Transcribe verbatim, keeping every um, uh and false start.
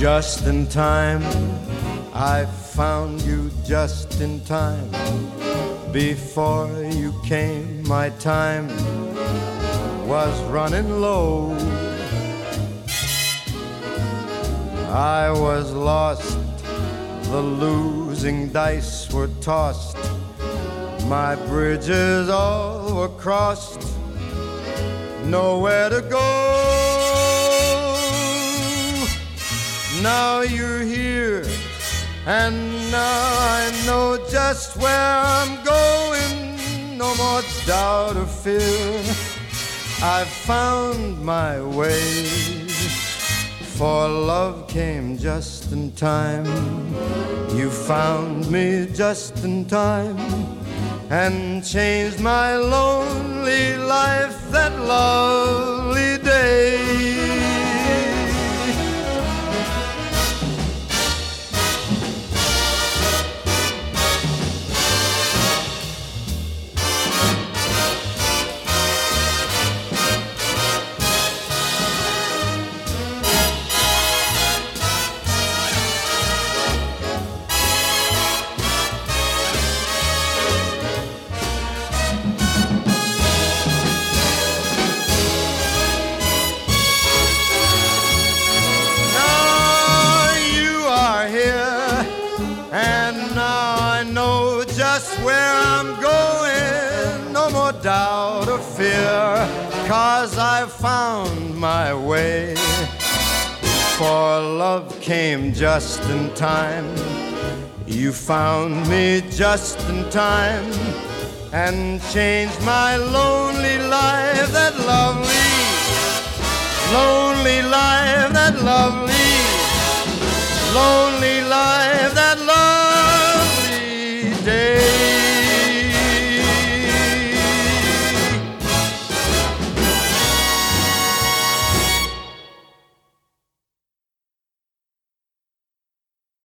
just in time. I found you just in time. Before you came, my time was running low. I was lost, the losing dice were tossed, my bridges all were crossed, nowhere to go. Now you're here, and now I know just where I'm going. No more doubt or fear, I've found my way. For love came just in time. You found me just in time and changed my lonely life that lovely day. Where I'm going, no more doubt or fear, 'cause I've found my way. For love came just in time. You found me just in time and changed my lonely life, that lovely, lonely life, that lovely, lonely life.